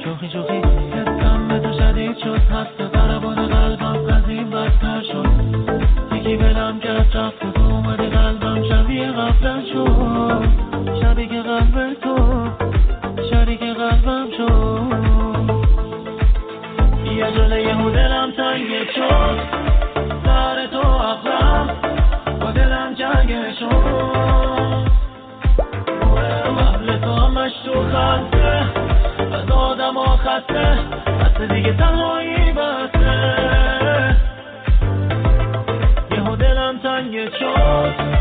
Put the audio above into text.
شوخی شوخی حسم به تو شدید شد، حس ضربان قلبم قدیم بدتر شد. یکی بلم کرد رفت و تو اومدی قلبم شبیه غفلت شد. شبیه که قلب تو شریک قلبم شد. یه جلوی دلم تنگ شد، سر تو عقلم با دلم جنگ شد. قبل تو همش تو خسته از آدم ها خسته، بسته دیگه تنهایی بسته. یه دلم تنگ شد،